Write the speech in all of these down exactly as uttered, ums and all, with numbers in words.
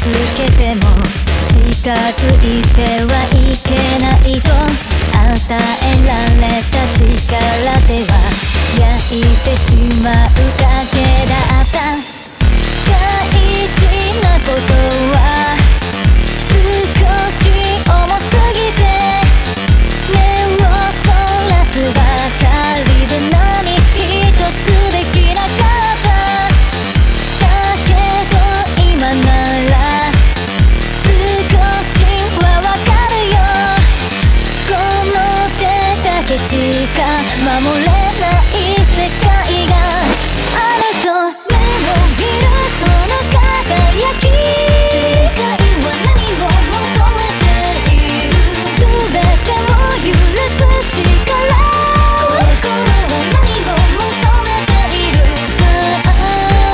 つけても近づいてはいけないと与えられた力では焼いてしまうだけだった。大事なことは少し重すぎて目をそらすばかりで何一つできなかった。だけど今なら少しはわかるよ。この手だけしか守れない世界があると目を見るその輝き。世界は何を求めている。全てを許す力。これこれは何を求めている。さあ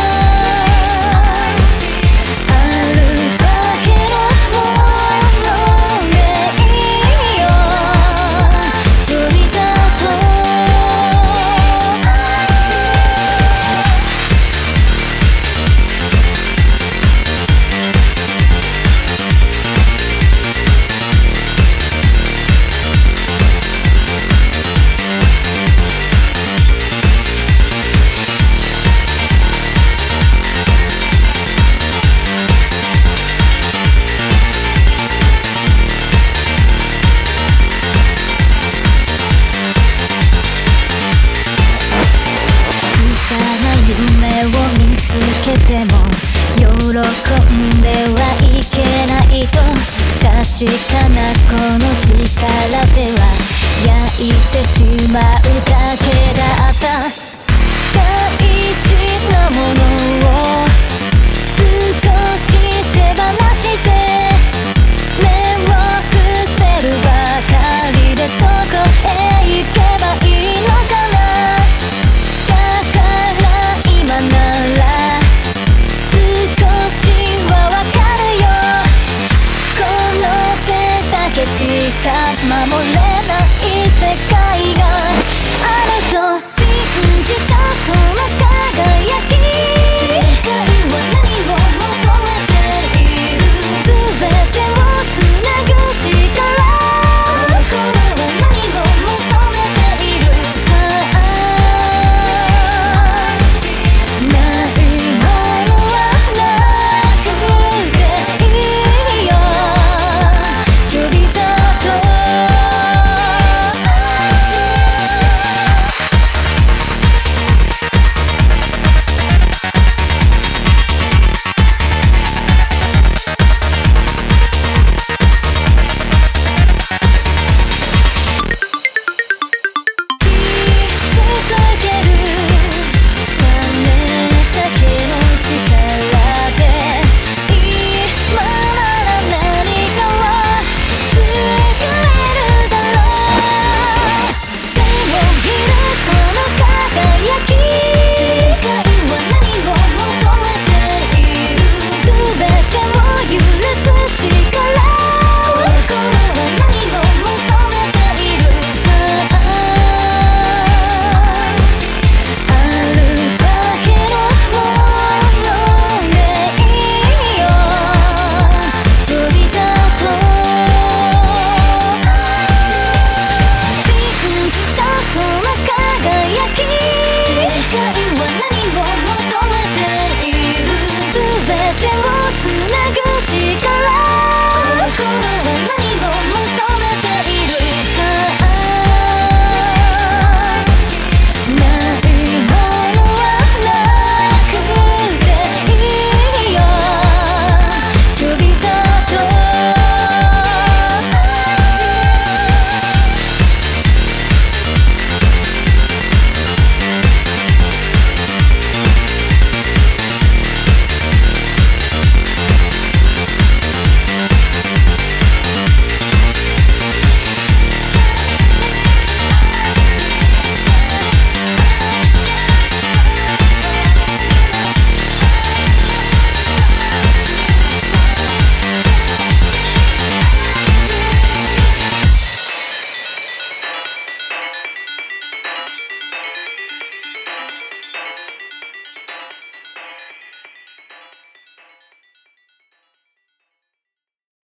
あるだけのものでいいよ。ちょいだと夢を見つけても喜んではいけないと確かなこの力では焼いてしまうだけだった。